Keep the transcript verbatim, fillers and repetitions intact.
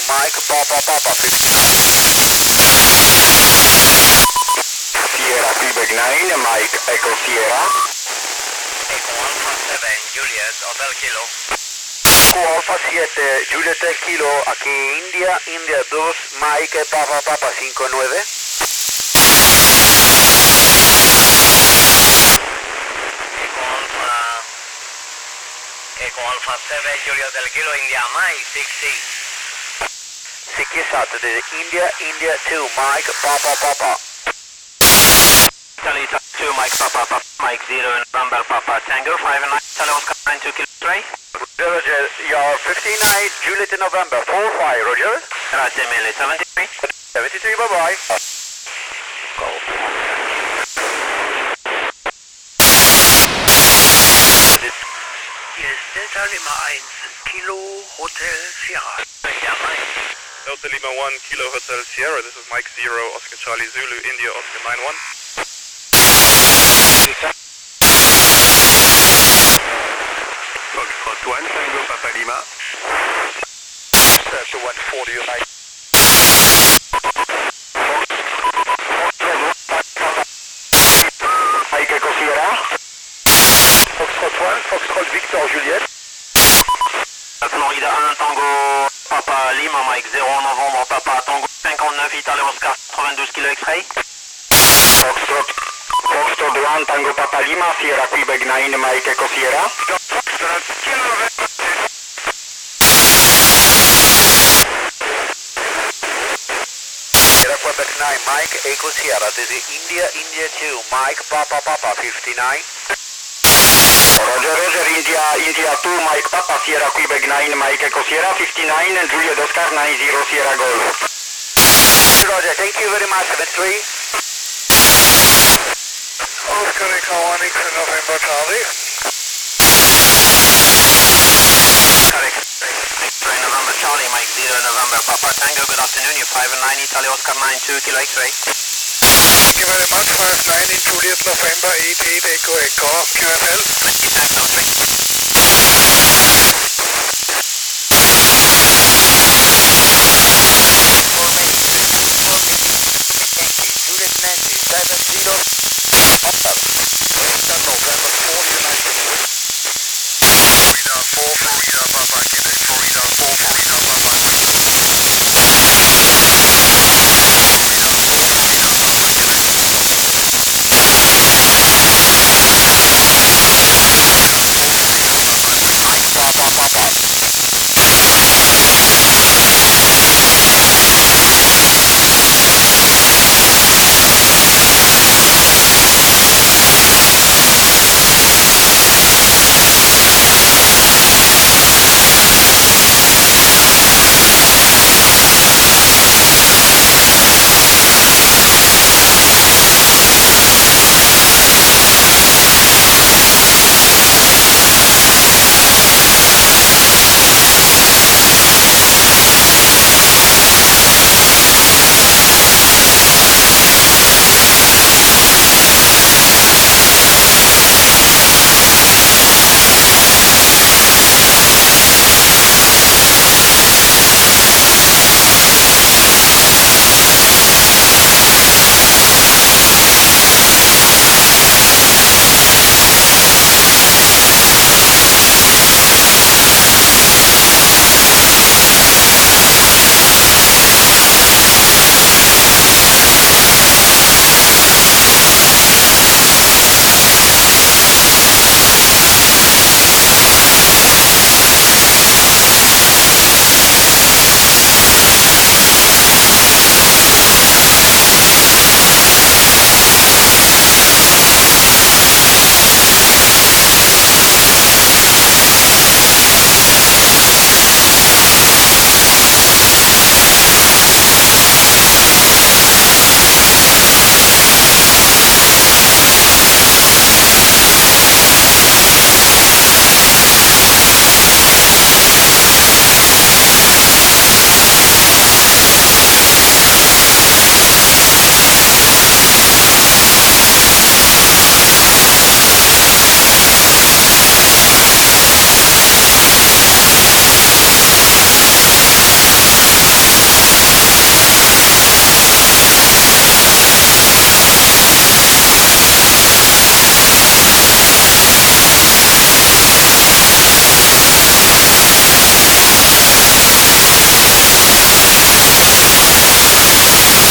Mike, Papa, Papa, Sierra, Quebec nine, Mike, Echo Sierra. Echo Alpha seven, Juliet, Hotel Kilo. Echo Alpha siete, Juliet Kilo, aquí India, India dos, Mike, Papa, Papa cinco nueve. Echo Alpha, Echo Alpha seven, Juliet Hotel Kilo, India, Mike, six six. six Saturday, India, India two, Mike, Papa, Papa. Charlie two, Mike, Papa, Papa, Mike zero, November, Papa, Tango, five and nine, Charlie Oscar nine two, Kilo three. Roger, Roger, you're fifty-nine, Juliet November, four five, Roger. Grazie mille, seventy-three. seventy-three, bye-bye. Go. Hier ist Delta Lima eins, Kilo Hotel Sierra. Ja, Mike. Delta Lima one, Kilo Hotel Sierra, this is Mike zero, Oscar Charlie Zulu, India, Oscar nine one. Foxtrot one, Tango Papa Lima. Delta one forty, United. Mike, Echo Sierra. Foxtrot one, Foxtrot Victor, Juliet. Florida un, Tango, Papa Lima, Mike zéro, Novembre, Papa, Tango cinquante-neuf, Italie Oscar quatre-vingt-douze, Kilo X-Ray. Foxtrot, Foxtrot one, Tango Papa Lima, Sierra Quebec nine, Mike, Echo Sierra. Foxtrot, Kilo Sierra Quebec nine, Mike, Echo Sierra. This is India, India two, Mike, Papa, Papa, fifty-nine. Roger, Roger, India, India two, Mike, Papa, Sierra Quebec nine, Mike, Echo Sierra, fifty-nine, and Juliet Oscar nine zero, Sierra Golf. Roger, thank you very much, seventy-three. Oscar Echo one, X November Charlie. Correct. X-Ray, November, Charlie, Mike zero, November, Papa, Tango, good afternoon, you five and nine, Italy Oscar nine two, Kilo X-Ray. Thank you very much, five nine in Juliet November eight eight Echo Echo, Q S L. Thanks, no, thank you.